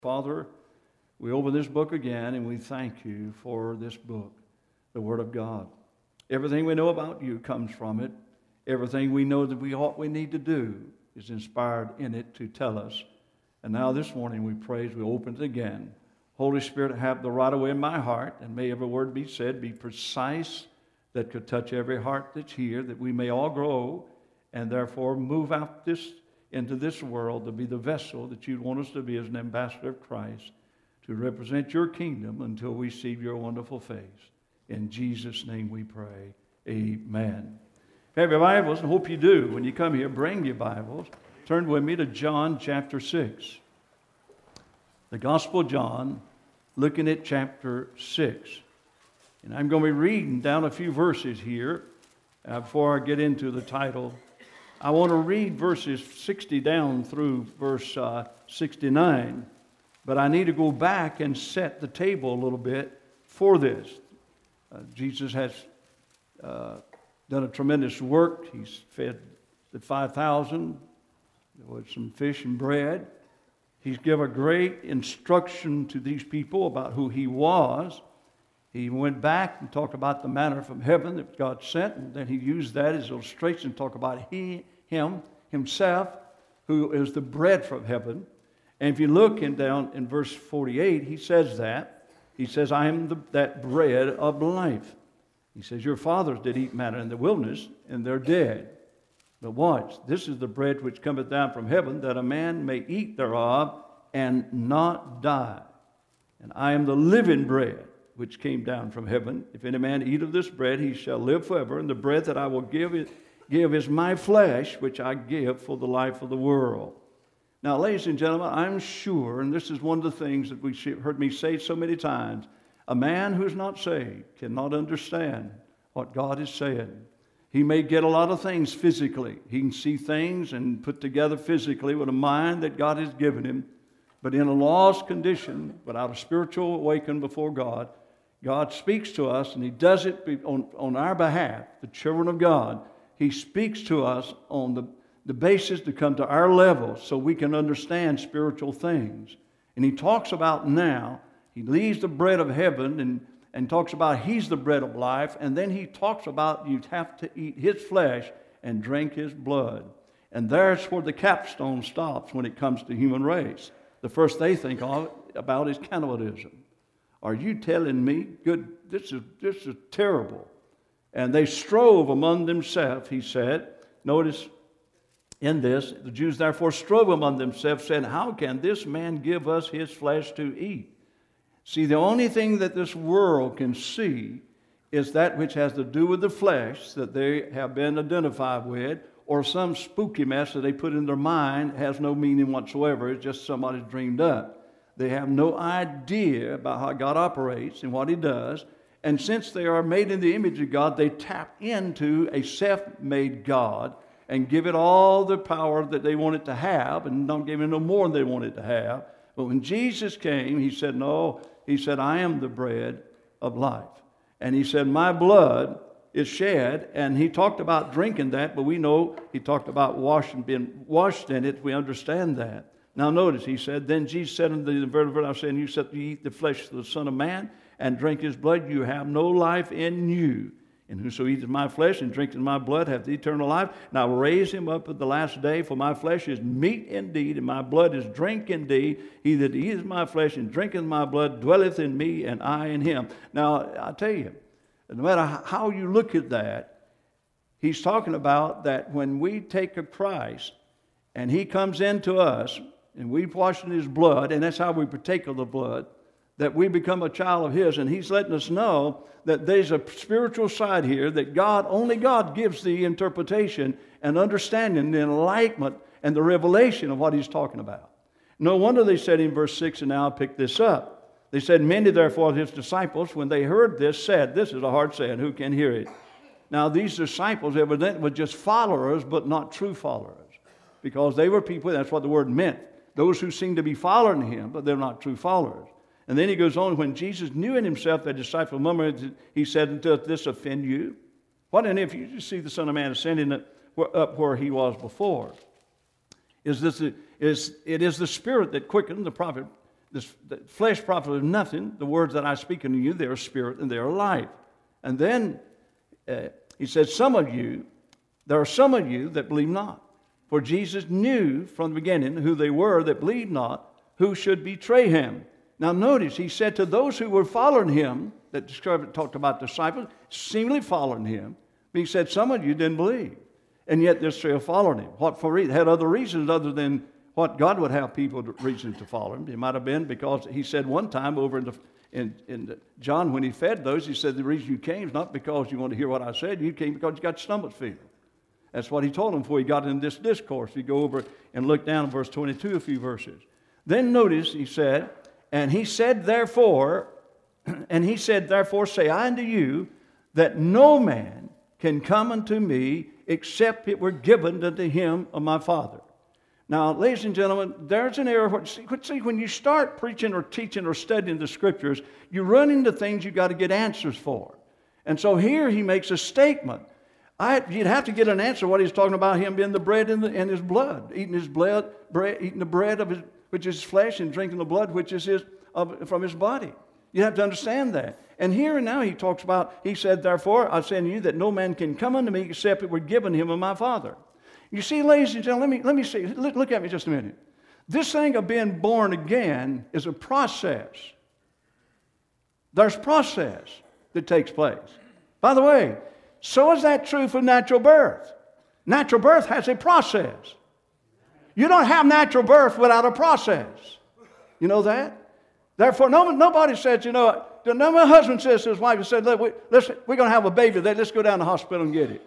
Father, we open this book again and we thank you for this book, the Word of God. Everything we know about you comes from it. Everything we know that we need to do is inspired in it to tell us. And now this morning we praise, we open it again. Holy Spirit, have the right of way in my heart, and may every word be said be precise, that could touch every heart that's here, that we may all grow and therefore move out into this world to be the vessel that you'd want us to be as an ambassador of Christ, to represent your kingdom until we see your wonderful face. In Jesus' name we pray. Amen. If you have your Bibles, and hope you do, when you come here, bring your Bibles. Turn with me to John chapter 6. The Gospel of John, looking at chapter 6. And I'm going to be reading down a few verses here before I get into the title. I want to read verses 60 down through verse 69. But I need to go back and set the table a little bit for this. Jesus has done a tremendous work. He's fed the 5,000 with some fish and bread. He's given a great instruction to these people about who he was. He went back and talked about the manna from heaven that God sent, and then he used that as illustration to talk about himself, who is the bread from heaven. And if you look down in verse 48, he says that. He says, I am that bread of life. He says, your fathers did eat manna in the wilderness, and they're dead. But watch, this is the bread which cometh down from heaven, that a man may eat thereof and not die. And I am the living bread which came down from heaven. If any man eat of this bread, he shall live forever. And the bread that I will give is my flesh, which I give for the life of the world. Now, ladies and gentlemen, I'm sure, and this is one of the things that we heard me say so many times, a man who's not saved cannot understand what God is saying. He may get a lot of things physically. He can see things and put together physically with a mind that God has given him. But in a lost condition, without a spiritual awakening before God, God speaks to us, and he does it on our behalf, the children of God. He speaks to us on the basis to come to our level so we can understand spiritual things. And he talks about now, he leaves the bread of heaven and talks about he's the bread of life, and then he talks about you have to eat his flesh and drink his blood. And there's where the capstone stops when it comes to human race. The first they think about is cannibalism. Are you telling me? Good, this is terrible. And they strove among themselves, he said. Notice in this, the Jews therefore strove among themselves, saying, how can this man give us his flesh to eat? See, the only thing that this world can see is that which has to do with the flesh that they have been identified with, or some spooky mess that they put in their mind has no meaning whatsoever. It's just somebody's dreamed up. They have no idea about how God operates and what he does. And since they are made in the image of God, they tap into a self-made God and give it all the power that they want it to have, and don't give it no more than they want it to have. But when Jesus came, he said, no, he said, I am the bread of life. And he said, my blood is shed. And he talked about drinking that, but we know he talked about being washed in it. We understand that. Now notice, he said, then Jesus said unto the verse, I said, you said you eat the flesh of the Son of Man and drink his blood, you have no life in you. And whoso eateth my flesh and drinketh my blood hath eternal life. And I will raise him up at the last day, for my flesh is meat indeed, and my blood is drink indeed. He that eateth my flesh and drinketh my blood dwelleth in me, and I in him. Now, I tell you, no matter how you look at that, he's talking about that when we take of Christ, and he comes into us, and we've washed in his blood, and that's how we partake of the blood, that we become a child of his, and he's letting us know that there's a spiritual side here that only God gives the interpretation and understanding, the enlightenment, and the revelation of what he's talking about. No wonder they said in verse 6, and now I'll pick this up. They said, many therefore of his disciples, when they heard this, said, this is a hard saying, who can hear it? Now these disciples evidently were just followers, but not true followers, because they were people, that's what the word meant, those who seem to be following him, but they're not true followers. And then he goes on, when Jesus knew in himself that disciple murmured, he said, doth this offend you? What and if you just see the Son of Man ascending up where he was before? It is the Spirit that quickened, the prophet the flesh profiteth nothing. The words that I speak unto you, they are spirit and they are life. And then he said, there are some of you that believe not. For Jesus knew from the beginning who they were that believed not, who should betray him. Now notice, he said to those who were following him, that talked about disciples, seemingly following him, but he said, some of you didn't believe. And yet they're still following him. What for reason? Had other reasons other than what God would have people reasons to follow him. It might have been because he said one time over in John when he fed those, he said the reason you came is not because you want to hear what I said. You came because you got stomach fever. That's what he told them before he got in this discourse. You go over and look down at verse 22, a few verses. Then notice he said, he said therefore, say I unto you, that no man can come unto me except it were given unto him of my Father. Now, ladies and gentlemen, there's an error. See, when you start preaching or teaching or studying the Scriptures, you run into things you've got to get answers for. And so here he makes a statement. You'd have to get an answer what he's talking about, him being the bread and his blood, eating the bread of his, which is his flesh, and drinking the blood, which is from his body. You have to understand that. And here and now he said, therefore, I say unto you that no man can come unto me except it were given him of my Father. You see, ladies and gentlemen, let me see. Look at me just a minute. This thing of being born again is a process. There's process that takes place. By the way, so is that true for natural birth. Natural birth has a process. You don't have natural birth without a process. You know that? Therefore, nobody says, my husband says to his wife, he said, look, we're going to have a baby. Let's go down to the hospital and get it.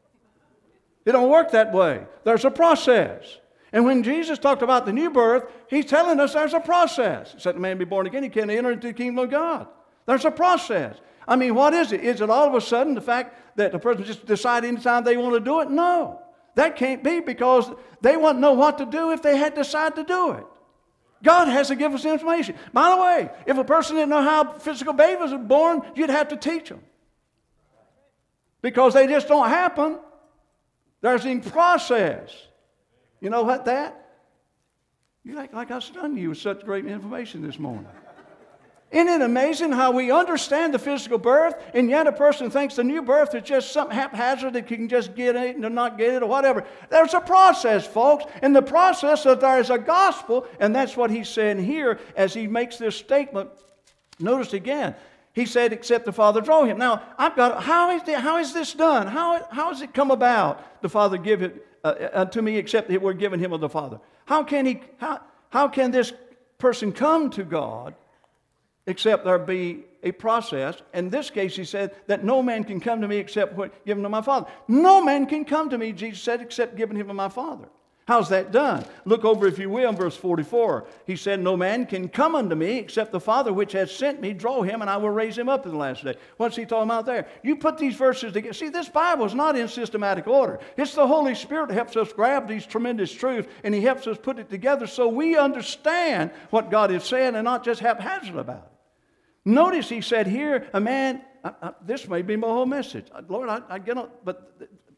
It don't work that way. There's a process. And when Jesus talked about the new birth, he's telling us there's a process. Except the man be born again, he can't enter into the kingdom of God. There's a process. I mean, what is it? Is it all of a sudden the fact that the person just decide anytime they want to do it? No. That can't be, because they wouldn't know what to do if they had decided to do it. God has to give us information. By the way, if a person didn't know how physical babies are born, you'd have to teach them. Because they just don't happen. There's a process. You know what that? You act like I stunned you with such great information this morning. Isn't it amazing how we understand the physical birth, and yet a person thinks the new birth is just something haphazard that you can just get it and not get it or whatever. There's a process, folks. In the process that there is a gospel, and that's what he's saying here as he makes this statement. Notice again, he said, except the Father draw him. Now, how is this done? How has it come about? The Father give it unto me, except it were given him of the Father. How can this person come to God except there be a process? In this case, he said that no man can come to me except what given to my Father. No man can come to me, Jesus said, except given him of my Father. How's that done? Look over, if you will, in verse 44. He said, no man can come unto me except the Father which has sent me draw him, and I will raise him up in the last day. What's he talking about there? You put these verses together. See, this Bible is not in systematic order. It's the Holy Spirit that helps us grab these tremendous truths, and he helps us put it together so we understand what God is saying and not just haphazard about it. Notice he said here, a man, this may be my whole message. Lord, I get on, but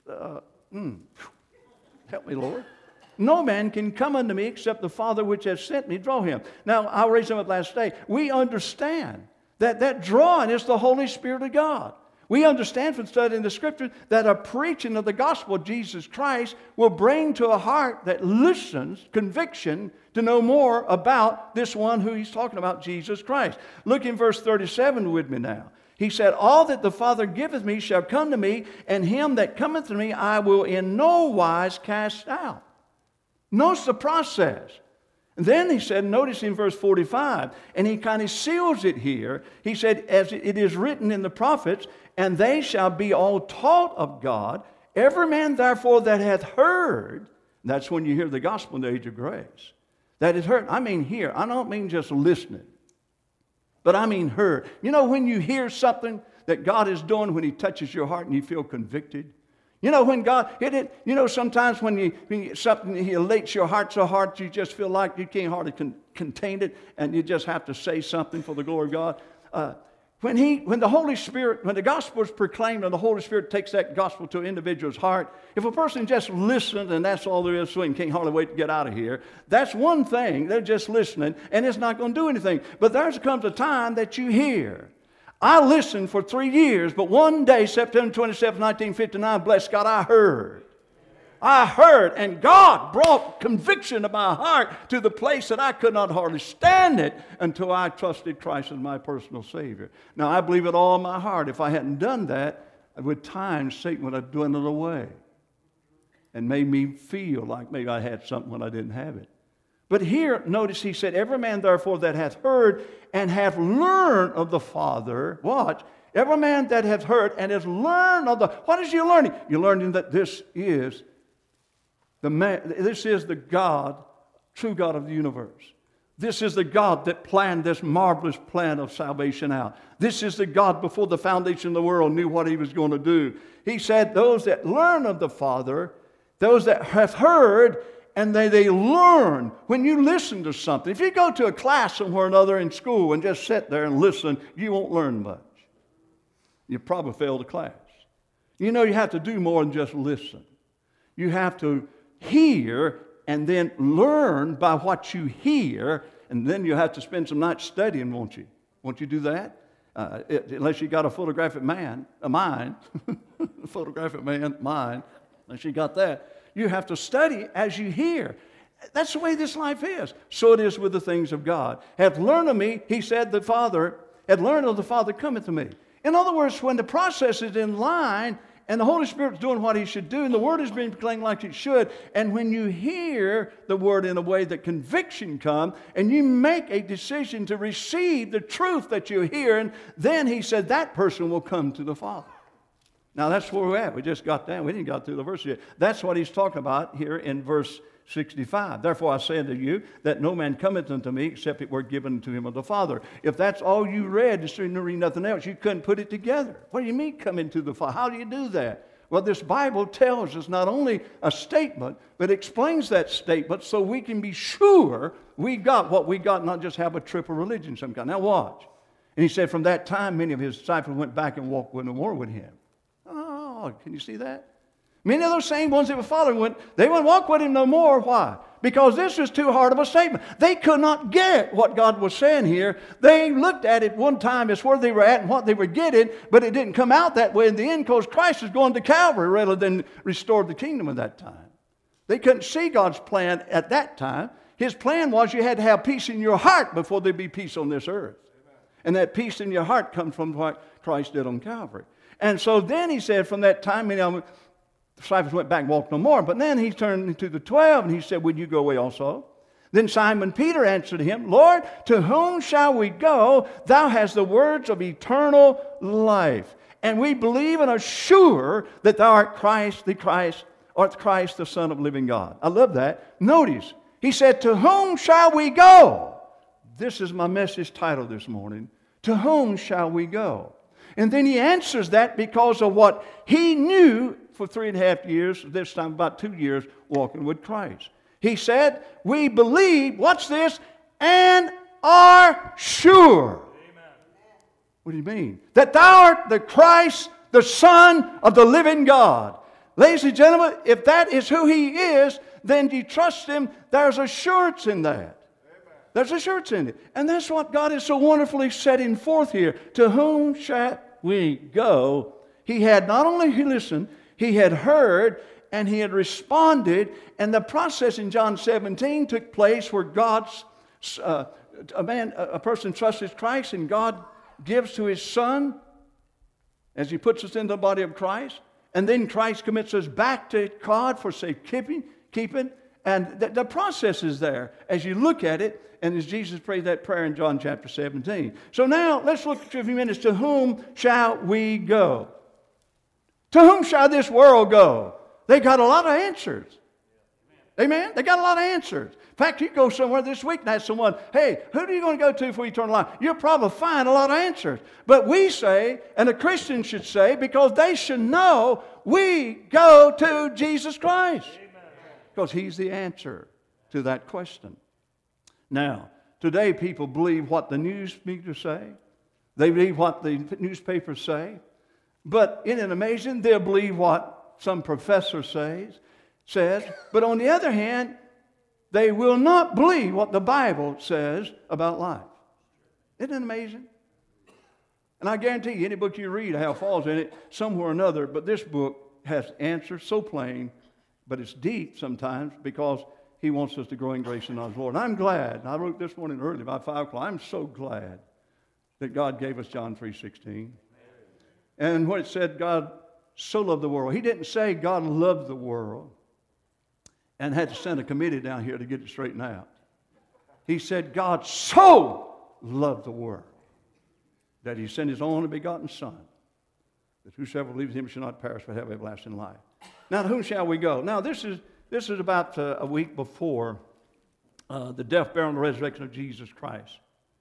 help me, Lord. No man can come unto me except the Father which has sent me draw him. Now, I'll raise him up last day. We understand that drawing is the Holy Spirit of God. We understand from studying the Scriptures that a preaching of the gospel of Jesus Christ will bring to a heart that listens conviction to know more about this one who he's talking about, Jesus Christ. Look in verse 37 with me now. He said, all that the Father giveth me shall come to me, and him that cometh to me I will in no wise cast out. Notice the process. And then he said, notice in verse 45, and he kind of seals it here. He said, as it is written in the prophets, and they shall be all taught of God. Every man therefore that hath heard, that's when you hear the gospel in the age of grace, that is heard. I mean hear. I don't mean just listening, but I mean heard. You know when you hear something that God is doing, when he touches your heart and you feel convicted? You know, when God, sometimes when something he elates your heart so hard you just feel like you can't hardly contain it, and you just have to say something for the glory of God. When the Holy Spirit, when the gospel is proclaimed and the Holy Spirit takes that gospel to an individual's heart, if a person just listens and that's all there is to it and can't hardly wait to get out of here, that's one thing. They're just listening and it's not going to do anything. But there comes a time that you hear. I listened for 3 years, but one day, September 27, 1959, bless God, I heard. I heard, and God brought conviction to my heart to the place that I could not hardly stand it until I trusted Christ as my personal Savior. Now, I believe it all in my heart. If I hadn't done that, with time, Satan would have dwindled away and made me feel like maybe I had something when I didn't have it. But here, notice he said, every man therefore that hath heard and hath learned of the Father, watch, every man that hath heard and has learned of the, what is you learning? You're learning that this is the God, true God of the universe. This is the God that planned this marvelous plan of salvation out. This is the God before the foundation of the world knew what he was going to do. He said, those that learn of the Father, those that have heard, and they learn. When you listen to something, if you go to a class somewhere or another in school and just sit there and listen, you won't learn much. You probably fail the class. You know, you have to do more than just listen. You have to hear and then learn by what you hear, and then you have to spend some nights studying, won't you? Won't you do that? Unless you got a photographic mind, photographic mind, unless you got that. You have to study as you hear. That's the way this life is. So it is with the things of God. Hath learned of me, he said, the Father, hath learned of the Father cometh to me. In other words, when the process is in line, and the Holy Spirit's doing what he should do, and the Word is being proclaimed like it should, and when you hear the Word in a way that conviction comes, and you make a decision to receive the truth that you're hearing, then he said that person will come to the Father. Now that's where we're at. We just got down. We didn't got through the verse yet. That's what he's talking about here in verse 65. Therefore I say unto you that no man cometh unto me except it were given to him of the Father. If that's all you read, you didn't read nothing else, you couldn't put it together. What do you mean come into the Father? How do you do that? Well, this Bible tells us not only a statement, but explains that statement so we can be sure we got what we got, not just have a triple religion some kind. Now watch. And he said from that time many of his disciples went back and walked no more with him. Oh, can you see that? Many of those same ones that were following, they wouldn't walk with him no more. Why? Because this was too hard of a statement. They could not get what God was saying here. They looked at it one time as where they were at and what they were getting, but it didn't come out that way in the end because Christ was going to Calvary rather than restored the kingdom at that time. They couldn't see God's plan at that time. His plan was you had to have peace in your heart before there'd be peace on this earth. And that peace in your heart comes from what Christ did on Calvary. And so then he said from that time, the disciples went back and walked no more. But then he turned to the 12 and he said, would you go away also? Then Simon Peter answered him, Lord, to whom shall we go? Thou hast the words of eternal life. And we believe and are sure that thou art Christ, the Son of the living God. I love that. Notice, he said, to whom shall we go? This is my message title this morning. To whom shall we go? And then he answers that because of what he knew for 3.5 years, this time about 2 years, walking with Christ. He said, we believe, watch this, and are sure. Amen. What do you mean? That thou art the Christ, the Son of the living God. Ladies and gentlemen, if that is who he is, then you trust him. There's assurance in that. There's assurance in it. And that's what God is so wonderfully setting forth here. To whom shall we go? He had not only listened, he had heard, and he had responded. And the process in John 17 took place where a person trusts Christ, and God gives to his Son as he puts us in the body of Christ. And then Christ commits us back to God for safekeeping. And the process is there as you look at it, and as Jesus prayed that prayer in John chapter 17. So now, let's look for a few minutes. To whom shall we go? To whom shall this world go? They got a lot of answers. Amen? They got a lot of answers. In fact, you go somewhere this week and ask someone, hey, who are you going to go to for eternal life? You'll probably find a lot of answers. But we say, and a Christian should say, because they should know, we go to Jesus Christ. Because he's the answer to that question. Now, today people believe what the news media say. They believe what the newspapers say. But isn't it amazing? They'll believe what some professor says. But on the other hand, they will not believe what the Bible says about life. Isn't it amazing? And I guarantee you, any book you read have falls in it somewhere or another, but this book has answers so plain, but it's deep sometimes because he wants us to grow in grace and knowledge of the Lord. And I'm glad, and I wrote this morning early about 5 o'clock, I'm so glad that God gave us John 3:16. And when it said God so loved the world, he didn't say God loved the world and had to send a committee down here to get it straightened out. He said God so loved the world that he sent his only begotten Son, that whosoever believes in him shall not perish but have everlasting life. Now, to whom shall we go? Now, this is about a week before the death, burial, and the resurrection of Jesus Christ.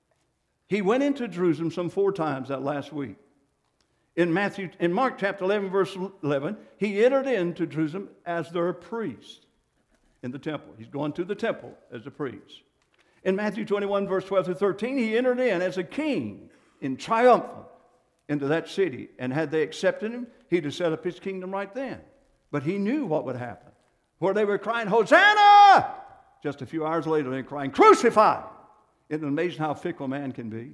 He went into Jerusalem some 4 times that last week. In Mark chapter 11, verse 11, he entered into Jerusalem as their priest in the temple. He's going to the temple as a priest. In Matthew 21, verse 12 through 13, he entered in as a king in triumphant into that city. And had they accepted him, he'd have set up his kingdom right then. But he knew what would happen. Where they were crying, Hosanna! Just a few hours later, they're crying, Crucify! Isn't it amazing how fickle man can be?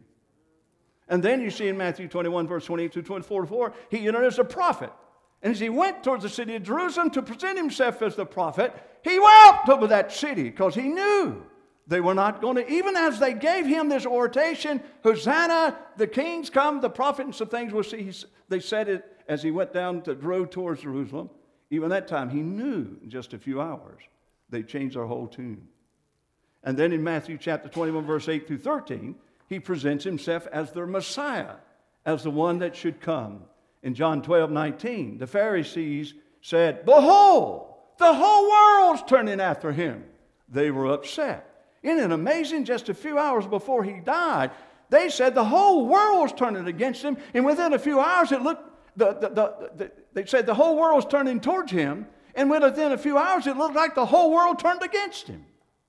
And then you see in Matthew 21, verse 28 to 24, he entered as a prophet. And as he went towards the city of Jerusalem to present himself as the prophet, he wept over that city because he knew they were not going to, even as they gave him this oration, Hosanna, the king's come, the prophet, and some things we'll see. They said it as he went down the road towards Jerusalem. Even that time, he knew in just a few hours they changed their whole tune. And then in Matthew chapter 21, verse 8 through 13, he presents himself as their Messiah, as the one that should come. In John 12, 19, the Pharisees said, Behold, the whole world's turning after him. They were upset. Isn't it amazing? Just a few hours before he died, they said the whole world's turning against him. And within a few hours, it looked, they said the whole world's turning towards him. And within a few hours, it looked like the whole world turned against him.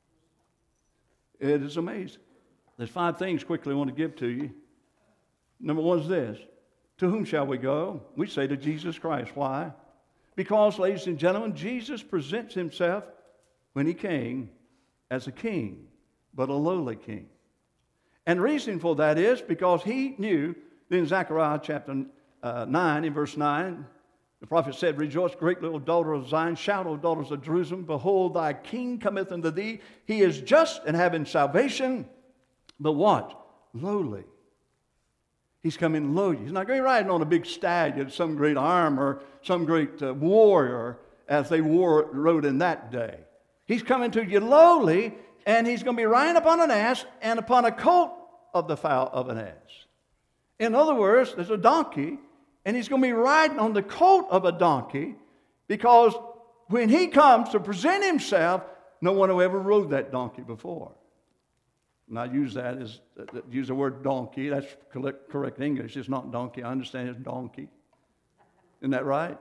It is amazing. There's 5 things quickly I want to give to you. Number 1 is this. To whom shall we go? We say to Jesus Christ. Why? Because, ladies and gentlemen, Jesus presents himself when he came as a king, but a lowly king. And the reason for that is because he knew, in Zechariah chapter 9, in verse 9, the prophet said, Rejoice greatly, O daughter of Zion, shout, O daughters of Jerusalem, behold, thy king cometh unto thee. He is just and having salvation, but what? Lowly. He's coming lowly. He's not going riding on a big stallion, some great armor, some great warrior, as they rode in that day. He's coming to you lowly, and he's going to be riding upon an ass and upon a colt of the foal of an ass. In other words, there's a donkey, and he's going to be riding on the colt of a donkey, because when he comes to present himself, no one ever rode that donkey before. And I use use the word donkey. That's correct English. It's not donkey. I understand it's donkey. Isn't that right?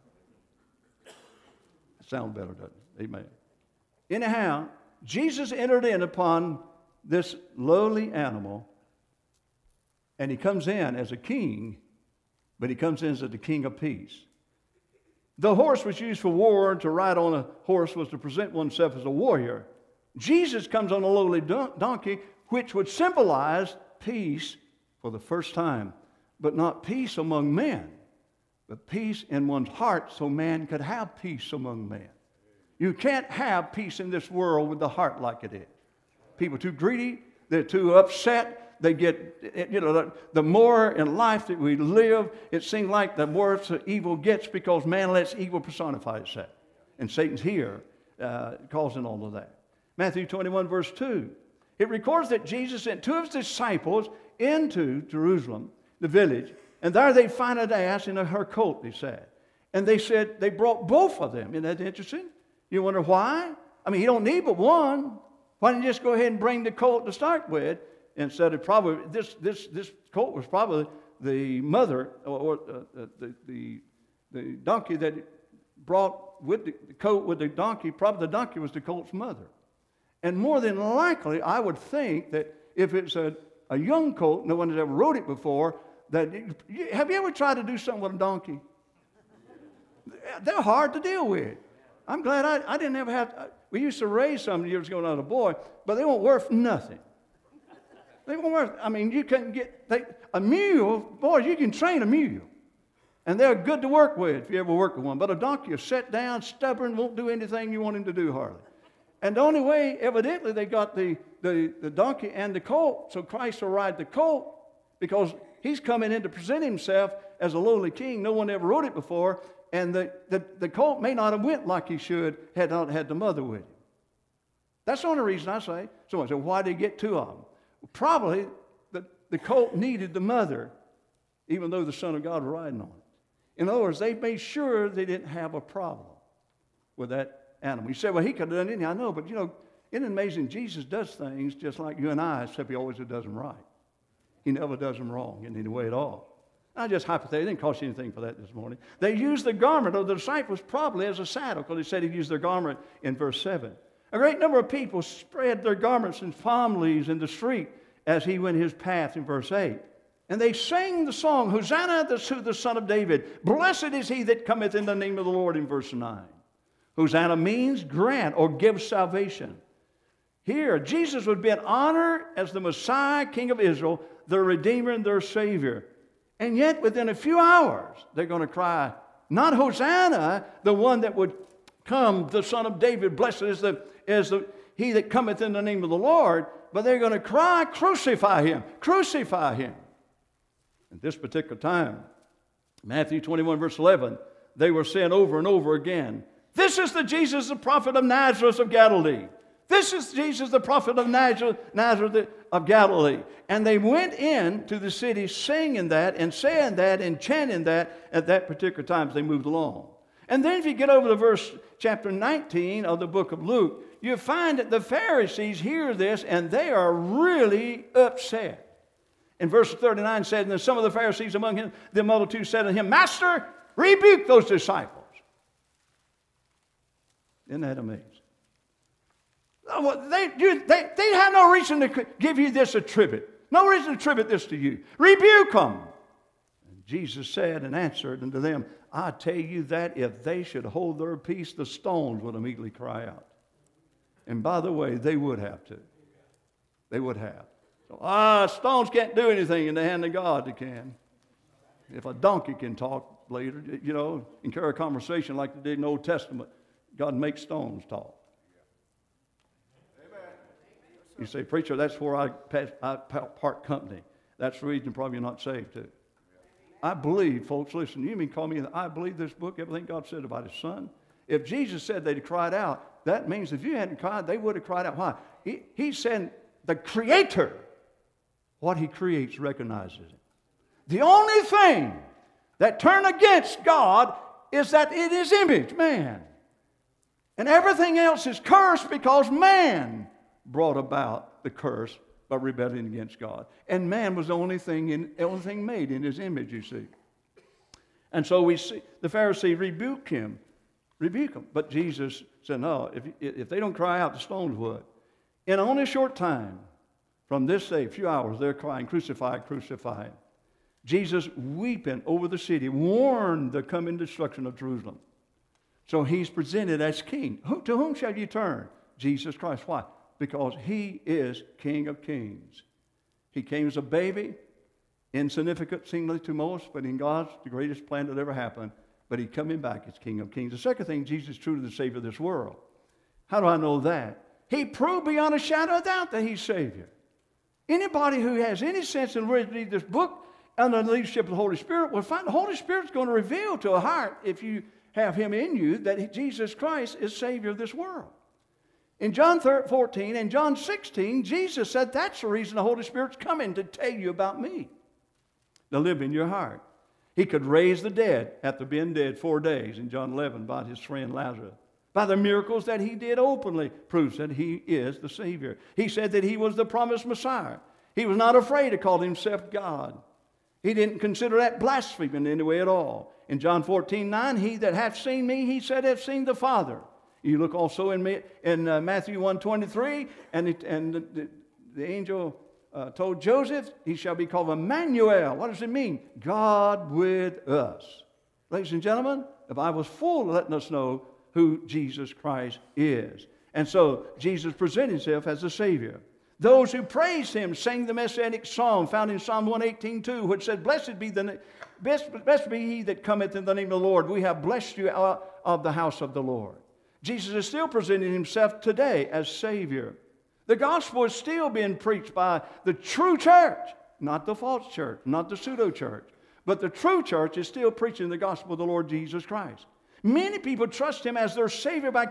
It sounds better, doesn't it? Amen. Anyhow, Jesus entered in upon this lowly animal, and he comes in as a king, but he comes in as the king of peace. The horse was used for war. To ride on a horse was to present oneself as a warrior. Jesus comes on a lowly donkey, which would symbolize peace for the first time, but not peace among men, but peace in one's heart so man could have peace among men. You can't have peace in this world with the heart like it is. People are too greedy, they're too upset, they get, the more in life that we live, it seems like the worse the evil gets because man lets evil personify itself. And Satan's here causing all of that. Matthew 21, verse 2. It records that Jesus sent 2 of his disciples into Jerusalem, the village, and there they find an ass and her colt, they said. And they said they brought both of them. Isn't that interesting? You wonder why? I mean, you don't need but one. Why don't you just go ahead and bring the colt to start with? Instead of probably, this colt was probably the mother or the donkey that brought with the colt with the donkey. Probably the donkey was the colt's mother. And more than likely, I would think that if it's a a young colt. No one has ever rode it before. Have you ever tried to do something with a donkey? They're hard to deal with. I'm glad I didn't ever have to. We used to raise some years ago when I was a boy, but they weren't worth nothing. They weren't worth, I mean, you couldn't get, a mule, boys, you can train a mule. And they're good to work with if you ever work with one. But a donkey is set down, stubborn, won't do anything you want him to do hardly. And the only way, evidently, they got the donkey and the colt, so Christ will ride the colt because he's coming in to present himself as a lowly king. No one ever rode it before. And the colt may not have went like he should had not had the mother with him. That's the only reason I say. Someone said, why did he get two of them? Well, probably the colt needed the mother, even though the Son of God was riding on it. In other words, they made sure they didn't have a problem with that animal. You say, well, he could have done anything. I know, but you know, isn't it amazing? Jesus does things just like you and I, except he always does them right. He never does them wrong in any way at all. I just hypothetically, it didn't cost you anything for that this morning. They used the garment of the disciples probably as a saddle, because he said he used their garment in verse 7. A great number of people spread their garments in palm leaves in the street as he went his path in verse 8. And they sang the song, Hosanna to the Son of David. Blessed is he that cometh in the name of the Lord in verse 9. Hosanna means grant or give salvation. Here, Jesus would be honored as the Messiah, King of Israel, their Redeemer and their Savior. And yet, within a few hours, they're going to cry, not Hosanna, the one that would come, the Son of David, blessed is he that cometh in the name of the Lord, but they're going to cry, crucify him, crucify him. At this particular time, Matthew 21, verse 11, they were saying over and over again, this is the Jesus, the prophet of Nazareth of Galilee. This is Jesus, the prophet of Nazareth of Galilee. And they went into the city singing that and saying that and chanting that at that particular time as they moved along. And then if you get over to chapter 19 of the book of Luke, you find that the Pharisees hear this and they are really upset. And verse 39 said, and then some of the Pharisees among him, the multitude said to him, Master, rebuke those disciples. Isn't that amazing? They have no reason to give you this attribute. No reason to attribute this to you. Rebuke them. And Jesus said and answered unto them, I tell you that if they should hold their peace, the stones would immediately cry out. And by the way, they would have to. They would have. So, stones can't do anything in the hand of God. They can. If a donkey can talk later, you know, and carry a conversation like they did in the Old Testament, God makes stones talk. You say, preacher, that's where I part company. That's the reason probably you're not saved too. I believe, folks, listen, you mean call me, I believe this book, everything God said about his son. If Jesus said they'd cried out, that means if you hadn't cried, they would have cried out. Why? He said the Creator, what he creates, recognizes it. The only thing that turn against God is that it is image, man. And everything else is cursed because man brought about the curse by rebelling against God. And man was the only thing made in his image, you see. And so we see the Pharisee rebuke him. But Jesus said, no, if they don't cry out, the stones would. In only a short time, from this day, a few hours, they're crying, crucify, crucify him. Jesus, weeping over the city, warned the coming destruction of Jerusalem. So he's presented as king. To whom shall you turn? Jesus Christ. Why? Because he is King of Kings. He came as a baby, insignificant seemingly to most, but in God's the greatest plan that ever happened. But he's coming back as King of Kings. The second thing, Jesus is truly the Savior of this world. How do I know that? He proved beyond a shadow of doubt that he's Savior. Anybody who has any sense and read this book under the leadership of the Holy Spirit will find the Holy Spirit's going to reveal to a heart, if you have him in you, that Jesus Christ is Savior of this world. In John 14 and John 16, Jesus said that's the reason the Holy Spirit's coming, to tell you about me, to live in your heart. He could raise the dead after being dead 4 days in John 11 by his friend Lazarus. By the miracles that he did openly proves that he is the Savior. He said that he was the promised Messiah. He was not afraid to call himself God. He didn't consider that blasphemy in any way at all. In John 14:9, he that hath seen me, he said, hath seen the Father. You look also in Matthew 1:23, and the angel told Joseph, he shall be called Emmanuel. What does it mean? God with us. Ladies and gentlemen, the Bible is full of letting us know who Jesus Christ is. And so Jesus presented himself as the Savior. Those who praised him sang the Messianic song found in Psalm 118:2, which said, Blessed be he that cometh in the name of the Lord. We have blessed you out of the house of the Lord. Jesus is still presenting himself today as Savior. The gospel is still being preached by the true church, not the false church, not the pseudo church. But the true church is still preaching the gospel of the Lord Jesus Christ. Many people trust him as their Savior by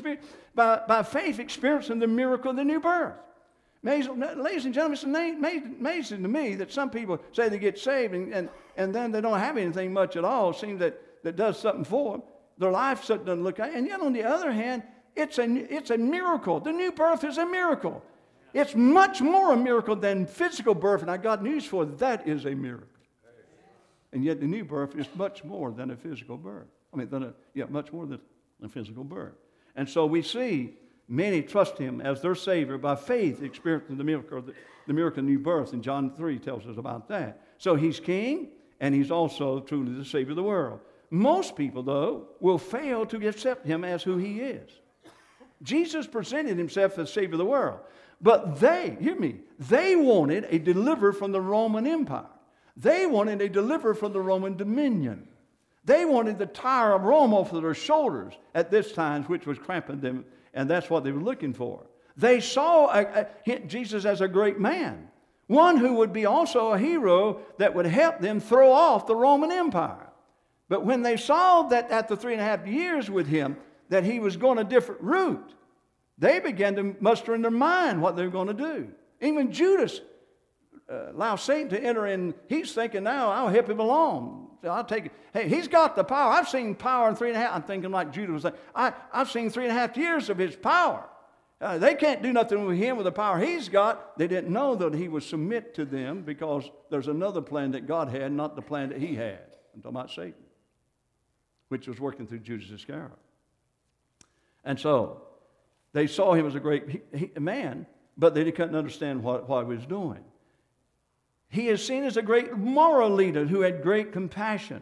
by faith experiencing the miracle of the new birth. Ladies and gentlemen, it's amazing to me that some people say they get saved and then they don't have anything much at all. It seems that does something for them. Their life doesn't look like it. And yet on the other hand, it's a miracle. The new birth is a miracle. It's much more a miracle than physical birth. And I got news for you. That is a miracle. And yet the new birth is much more than a physical birth. Much more than a physical birth. And so we see many trust him as their Savior by faith, experiencing the miracle of new birth. And John 3 tells us about that. So he's King, and he's also truly the Savior of the world. Most people, though, will fail to accept him as who he is. Jesus presented himself as Savior of the world. But they wanted a deliverer from the Roman Empire. They wanted a deliverer from the Roman dominion. They wanted the tire of Rome off of their shoulders at this time, which was cramping them, and that's what they were looking for. They saw Jesus as a great man, one who would be also a hero that would help them throw off the Roman Empire. But when they saw that after 3.5 years with him, that he was going a different route, they began to muster in their mind what they were going to do. Even Judas allow Satan to enter in. He's thinking now, I'll help him along. I'll take it. Hey, he's got the power. I've seen power in 3.5. I'm thinking like Judas was saying, I've seen 3.5 years of his power. They can't do nothing with him with the power he's got. They didn't know that he would submit to them because there's another plan that God had, not the plan that he had. I'm talking about Satan, which was working through Judas Iscariot. And so they saw him as a great man, but they couldn't understand what he was doing. He is seen as a great moral leader who had great compassion.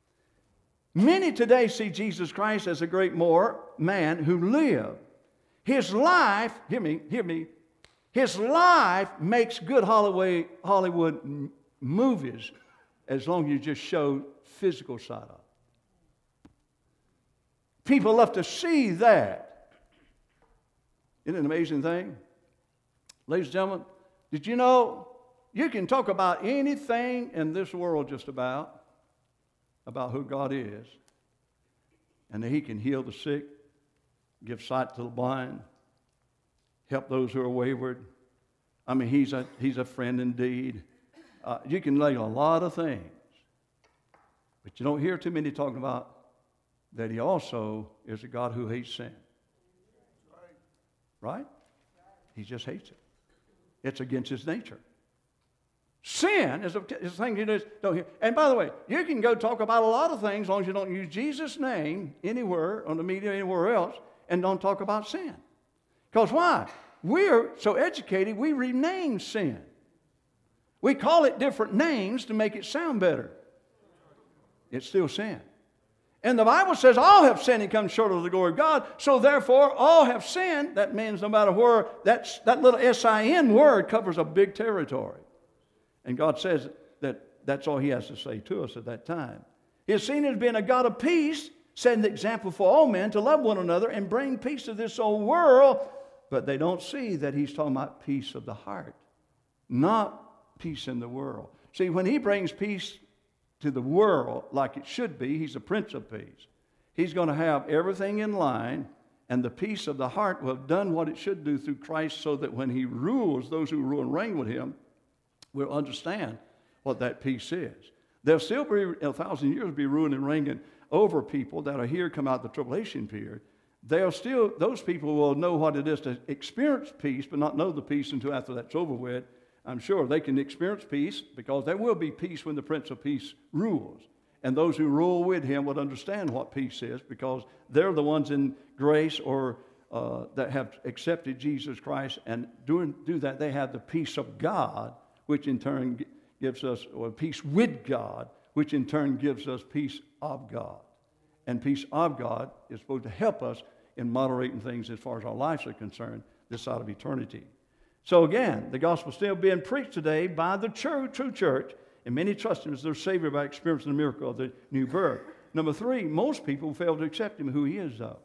Many today see Jesus Christ as a great moral man who lived. His life, hear me, his life makes good Hollywood movies as long as you just show physical side of it. People love to see that. Isn't it an amazing thing? Ladies and gentlemen, did you know you can talk about anything in this world just about who God is, and that he can heal the sick, give sight to the blind, help those who are wayward. I mean, he's a friend indeed. You can lay a lot of things, but you don't hear too many talking about that he also is a God who hates sin. Right? He just hates it. It's against his nature. Sin is a thing you just don't hear. And by the way, you can go talk about a lot of things as long as you don't use Jesus' name anywhere on the media, anywhere else, and don't talk about sin. Because why? We're so educated, we rename sin. We call it different names to make it sound better. It's still sin. And the Bible says all have sinned and come short of the glory of God. So therefore, all have sinned. That means no matter where, that little S-I-N word covers a big territory. And God says that that's all he has to say to us at that time. He is seen as being a God of peace, setting the example for all men to love one another and bring peace to this old world. But they don't see that he's talking about peace of the heart, not peace in the world. See, when he brings peace to the world like it should be, he's a Prince of Peace. He's going to have everything in line, and the peace of the heart will have done what it should do through Christ, so that when he rules, those who rule and reign with him will understand what that peace is. There'll still be 1,000 years be ruling and reigning over people that are here come out the tribulation period. Those people will know what it is to experience peace, but not know the peace until after that's over with. I'm sure they can experience peace, because there will be peace when the Prince of Peace rules. And those who rule with him would understand what peace is, because they're the ones in grace or that have accepted Jesus Christ and do that, they have the peace of God, which in turn gives us, or peace with God, which in turn gives us peace of God. And peace of God is supposed to help us in moderating things as far as our lives are concerned this side of eternity. So again, the gospel is still being preached today by the true church, and many trust Him as their Savior by experiencing the miracle of the new birth. Number 3, most people fail to accept Him who He is, though.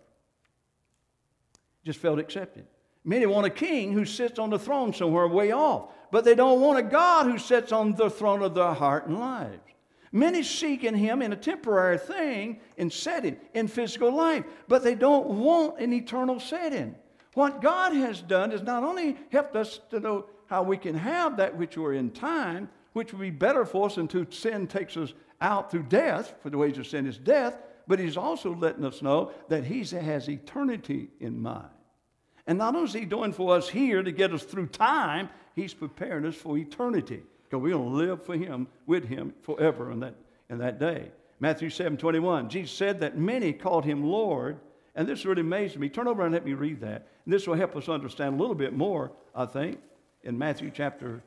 Just fail to accept Him. Many want a king who sits on the throne somewhere way off, but they don't want a God who sits on the throne of their heart and lives. Many seek in Him in a temporary thing and setting in physical life, but they don't want an eternal setting. What God has done is not only helped us to know how we can have that which we're in time, which would be better for us until sin takes us out through death, for the wages of sin is death, but He's also letting us know that He has eternity in mind. And not only is He doing for us here to get us through time, He's preparing us for eternity, because we're going to live for Him, with Him forever in that day. Matthew 7:21, Jesus said that many called Him Lord, and this really amazed me. Turn over and let me read that. And this will help us understand a little bit more, I think, in Matthew chapter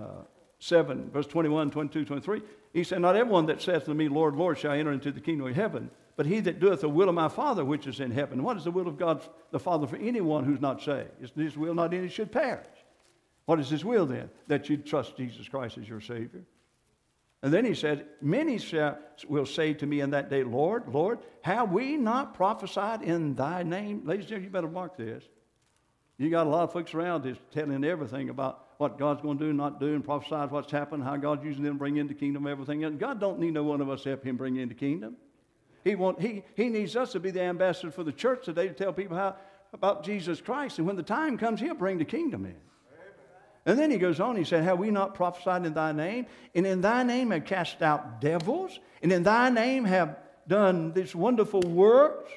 7, verse 21, 22, 23. He said, not everyone that saith to me, Lord, Lord, shall enter into the kingdom of heaven, but he that doeth the will of my Father which is in heaven. What is the will of God the Father for anyone who's not saved? Is His will not any should perish? What is His will then? That you trust Jesus Christ as your Savior. And then He said, many will say to me in that day, Lord, Lord, have we not prophesied in Thy name? Ladies and gentlemen, you better mark this. You got a lot of folks around that's telling everything about what God's going to do, not do, and prophesy what's happened, how God's using them to bring into the kingdom, everything. And God don't need no one of us to help Him bring into the kingdom. He needs us to be the ambassador for the church today to tell people about Jesus Christ. And when the time comes, He'll bring the kingdom in. And then He goes on, He said, have we not prophesied in Thy name? And in Thy name have cast out devils? And in Thy name have done these wonderful works?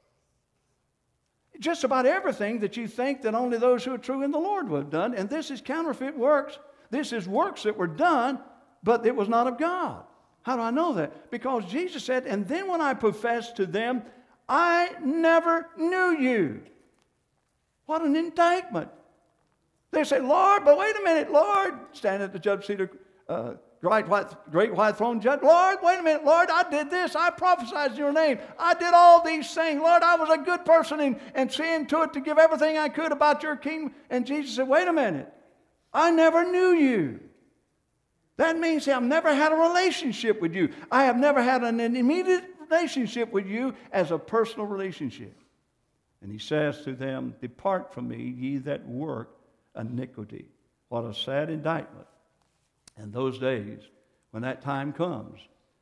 Just about everything that you think that only those who are true in the Lord would have done. And this is counterfeit works. This is works that were done, but it was not of God. How do I know that? Because Jesus said, and then when I profess to them, I never knew you. What an indictment. They say, Lord, but wait a minute, Lord, standing at the judge seat of great white throne judge, Lord, wait a minute, Lord, I did this, I prophesied in your name, I did all these things, Lord, I was a good person and seeing to it to give everything I could about your kingdom. And Jesus said, wait a minute, I never knew you. That means I've never had a relationship with you. I have never had an immediate relationship with you as a personal relationship. And He says to them, depart from me, ye that work iniquity. What a sad indictment. In those days, when that time comes,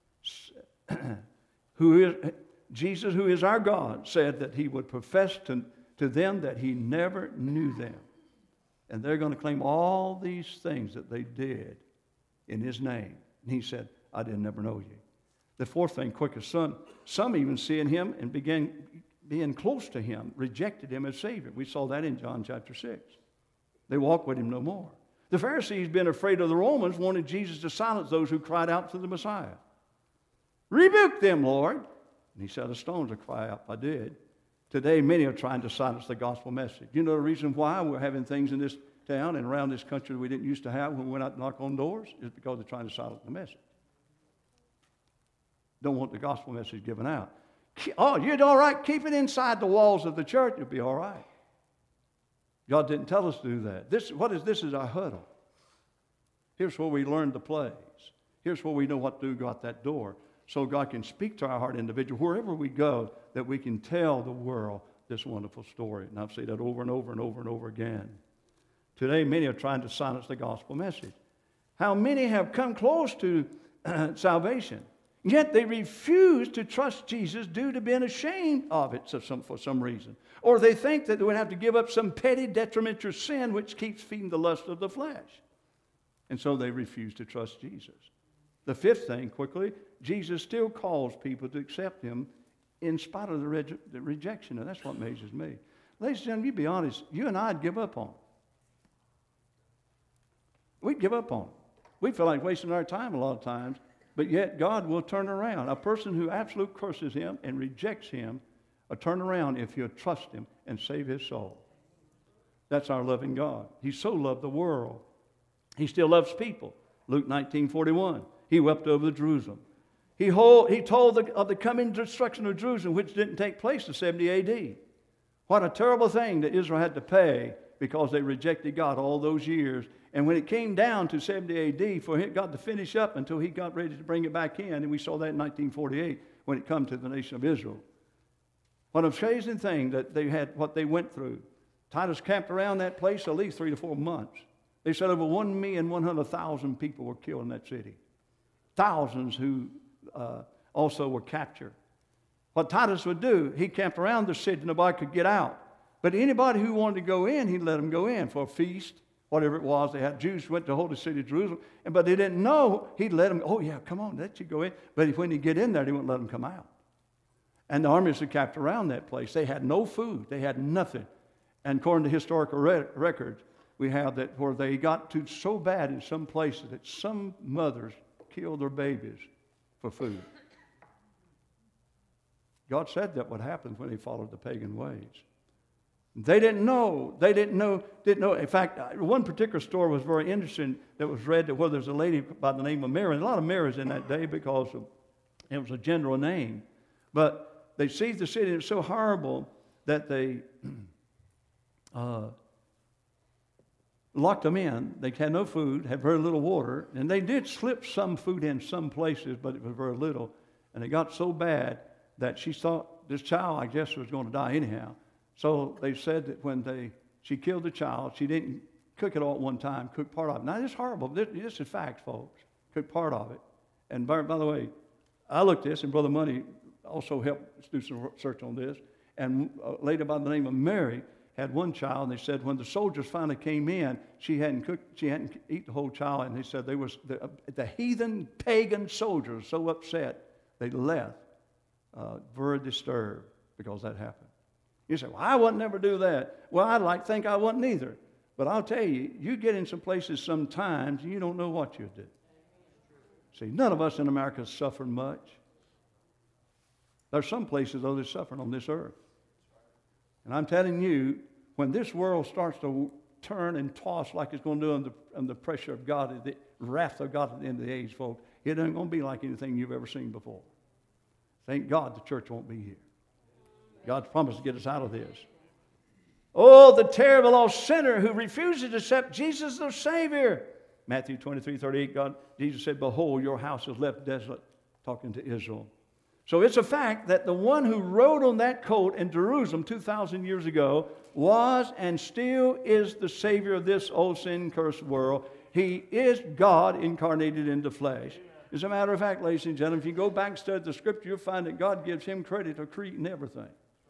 Jesus, who is our God, said that He would profess to them that He never knew them. And they're going to claim all these things that they did in His name. And He said, I didn't never know you. The fourth thing, quickest, some even seeing Him and began being close to Him, rejected Him as Savior. We saw that in John chapter 6. They walked with Him no more. The Pharisees, being afraid of the Romans, wanted Jesus to silence those who cried out to the Messiah. Rebuke them, Lord. And He said, the stones will cry out. I did. Today, many are trying to silence the gospel message. You know the reason why we're having things in this town and around this country that we didn't used to have when we went out to knock on doors? Is because they're trying to silence the message. Don't want the gospel message given out. Oh, you're all right. Keep it inside the walls of the church. You'll be all right. God didn't tell us to do that. This is our huddle. Here's where we learn the plays. Here's where we know what to do, go out that door. So God can speak to our heart individual wherever we go, that we can tell the world this wonderful story. And I've said that over and over and over and over again. Today, many are trying to silence the gospel message. How many have come close to salvation, yet they refuse to trust Jesus due to being ashamed of it for some reason. Or they think that they would have to give up some petty detrimental sin which keeps feeding the lust of the flesh. And so they refuse to trust Jesus. The fifth thing, quickly, Jesus still calls people to accept Him in spite of the rejection. And that's what amazes me. Ladies and gentlemen, you be honest, you and I'd give up on it. We'd give up on it. We feel like wasting our time a lot of times, but yet God will turn around. A person who absolutely curses Him and rejects Him, or turn around if you'll trust him and save his soul. That's our loving God. He so loved the world. He still loves people. Luke 19:41. He wept over Jerusalem. He told of the coming destruction of Jerusalem, which didn't take place in 70 A.D. What a terrible thing that Israel had to pay because they rejected God all those years. And when it came down to 70 A.D. for God to finish up until he got ready to bring it back in, and we saw that in 1948 when it come to the nation of Israel. What an amazing thing that they had, what they went through. Titus camped around that place at least 3 to 4 months. They said over 1,100,000 people were killed in that city. Thousands who also were captured. What Titus would do, he camped around the city, nobody could get out. But anybody who wanted to go in, he'd let them go in for a feast, whatever it was. They had Jews went to the holy city of Jerusalem, but they didn't know. He'd let them, oh yeah, come on, let you go in. But when you get in there, he wouldn't let them come out. And the armies were camped around that place. They had no food. They had nothing. And according to historical records, we have that where they got to so bad in some places that some mothers killed their babies for food. God said that would happen when they followed the pagan ways. They didn't know. They didn't know. In fact, one particular story was very interesting that was read that where there's a lady by the name of Mary. And a lot of Marys in that day because it was a general name. But they seized the city. It was so horrible that they locked them in. They had no food, had very little water. And they did slip some food in some places, but it was very little. And it got so bad that she thought this child, I guess, was going to die anyhow. So they said that when she killed the child, she didn't cook it all at one time, cook part of it. Now, this is horrible. This is facts, folks. Cook part of it. And by the way, I looked at this, and Brother Money also helped us do some research on this. And a lady by the name of Mary had one child, and they said when the soldiers finally came in, she hadn't eaten the whole child, and they said they was the heathen, pagan soldiers so upset they left, very disturbed because that happened. You say, well, I wouldn't never do that. Well, I'd like to think I wouldn't either. But I'll tell you, you get in some places sometimes and you don't know what you'll do. See, none of us in America suffered much. There's some places, though, that suffer on this earth. And I'm telling you, when this world starts to turn and toss like it's going to do under the pressure of God, the wrath of God at the end of the age, folks, it ain't going to be like anything you've ever seen before. Thank God the church won't be here. God's promised to get us out of this. Oh, the terrible lost sinner who refuses to accept Jesus as Savior. Matthew 23:38, Jesus said, behold, your house is left desolate, talking to Israel. So it's a fact that the one who rode on that coat in Jerusalem 2,000 years ago was and still is the Savior of this old sin-cursed world. He is God incarnated into flesh. As a matter of fact, ladies and gentlemen, if you go back and study the Scripture, you'll find that God gives him credit for creating everything.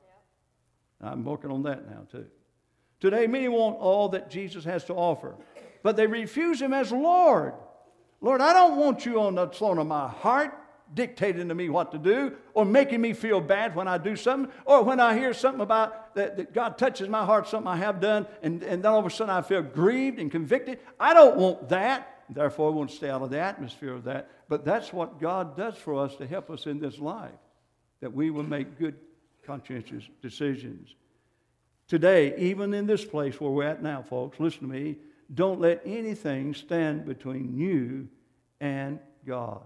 I'm working on that now too. Today, many want all that Jesus has to offer, but they refuse him as Lord. Lord, I don't want you on the throne of my heart, dictating to me what to do, or making me feel bad when I do something, or when I hear something about that God touches my heart, something I have done, and then all of a sudden I feel grieved and convicted. I don't want that. Therefore, I want to stay out of the atmosphere of that. But that's what God does for us to help us in this life, that we will make good, conscientious decisions. Today, even in this place where we're at now, folks, listen to me, don't let anything stand between you and God.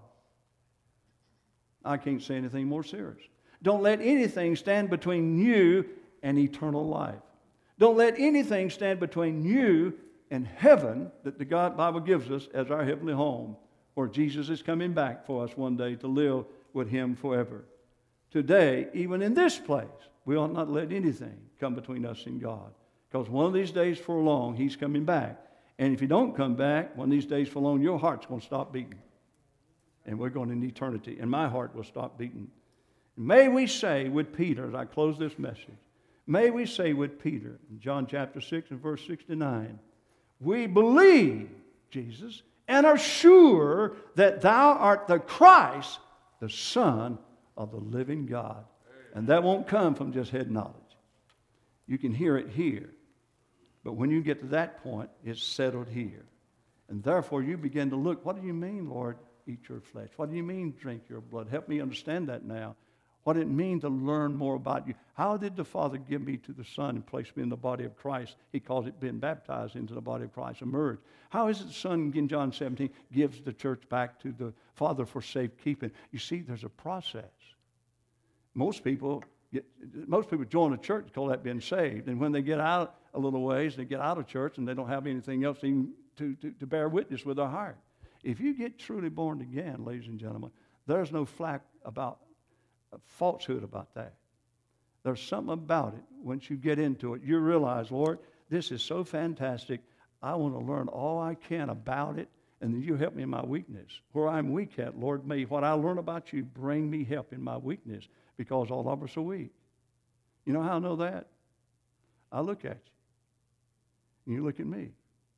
I can't say anything more serious. Don't let anything stand between you and eternal life. Don't let anything stand between you and heaven that the God Bible gives us as our heavenly home, where Jesus is coming back for us one day to live with him forever. Today, even in this place, we ought not let anything come between us and God. Because one of these days for long, he's coming back. And if you don't come back, one of these days for long, your heart's going to stop beating. And we're going into eternity. And my heart will stop beating. May we say with Peter, as I close this message, may we say with Peter, in John chapter 6 and verse 69, we believe, Jesus, and are sure that thou art the Christ, the Son of the living God. And that won't come from just head knowledge. You can hear it here. But when you get to that point, it's settled here. And therefore, you begin to look, what do you mean, Lord, eat your flesh? What do you mean, drink your blood? Help me understand that now. what it means to learn more about you. How did the Father give me to the Son and place me in the body of Christ? He calls it being baptized into the body of Christ, emerged. How is it the Son, in John 17, gives the church back to the Father for safekeeping? You see, there's a process. Most people join a church, call that being saved. And when they get out a little ways, they get out of church and they don't have anything else even to bear witness with their heart. If you get truly born again, ladies and gentlemen, there's no flack about falsehood about that. There's something about it. Once you get into it, you realize, Lord, this is so fantastic. I want to learn all I can about it, and then you help me in my weakness. Where I'm weak at, Lord, may what I learn about you bring me help in my weakness, because all of us are weak. You know how I know that? I look at you, and you look at me.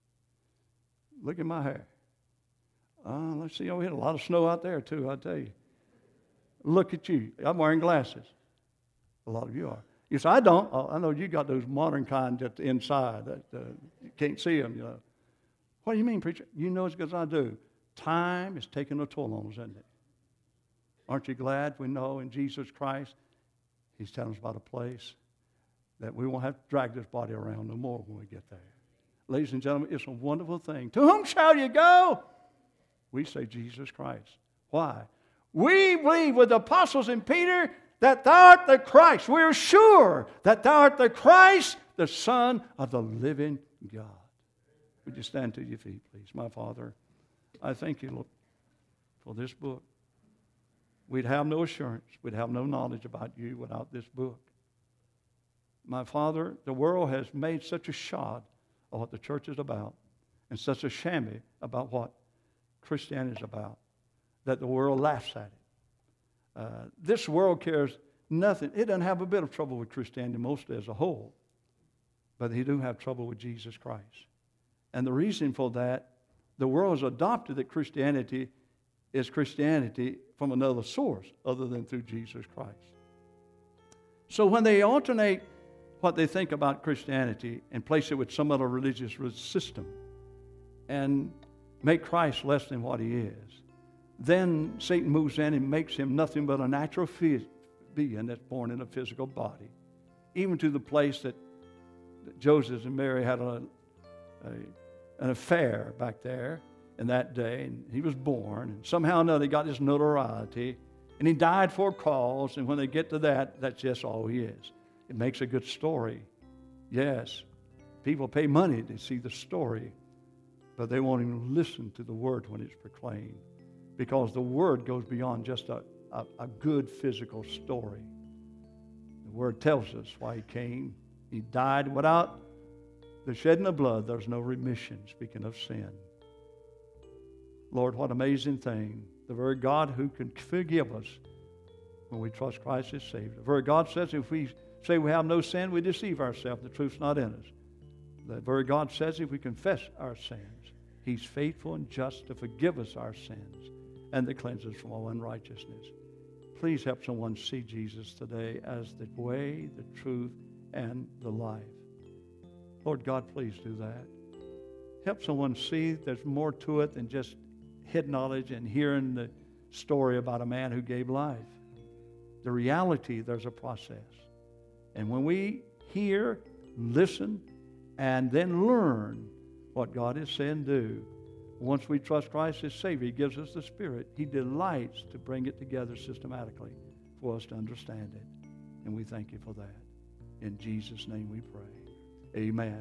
Look at my hair. Let's see, we had a lot of snow out there, too, I tell you. Look at you. I'm wearing glasses. A lot of you are. You say, I don't. I know you got those modern kind at the inside that you can't see them, you know. What do you mean, preacher? You know as good as I do. Time is taking a toll on us, isn't it? Aren't you glad we know in Jesus Christ, He's telling us about a place that we won't have to drag this body around no more when we get there. Ladies and gentlemen, it's a wonderful thing. To whom shall you go? We say Jesus Christ. Why? We believe with the apostles and Peter that thou art the Christ. We're sure that thou art the Christ, the Son of the living God. Would you stand to your feet, please? My Father, I thank you, Lord, for this book. We'd have no assurance, we'd have no knowledge about you without this book. My Father, the world has made such a shod of what the church is about and such a chamois about what Christianity is about that the world laughs at it. This world cares nothing. It doesn't have a bit of trouble with Christianity mostly as a whole, but they do have trouble with Jesus Christ. And the reason for that, the world has adopted that Christianity is Christianity from another source other than through Jesus Christ. So when they alternate what they think about Christianity and place it with some other religious system and make Christ less than what He is, then Satan moves in and makes Him nothing but a natural being that's born in a physical body, even to the place that Joseph and Mary had an affair back there in that day, and he was born, and somehow or another he got this notoriety, and he died for a cause, and when they get to that, that's just all he is. It makes a good story. Yes, people pay money to see the story, but they won't even listen to the word when it's proclaimed, because the word goes beyond just a good physical story. The word tells us why He came. He died. Without the shedding of blood, there's no remission, speaking of sin. Lord, what amazing thing. The very God who can forgive us when we trust Christ as Savior. The very God says if we say we have no sin, we deceive ourselves. The truth's not in us. The very God says if we confess our sins, He's faithful and just to forgive us our sins and to cleanse us from all unrighteousness. Please help someone see Jesus today as the way, the truth, and the life. Lord God, please do that. Help someone see there's more to it than just head knowledge and hearing the story about a man who gave life. The reality, there's a process. And when we hear, listen, and then learn what God is saying do, once we trust Christ as Savior, He gives us the Spirit. He delights to bring it together systematically for us to understand it. And we thank You for that. In Jesus' name we pray. Amen.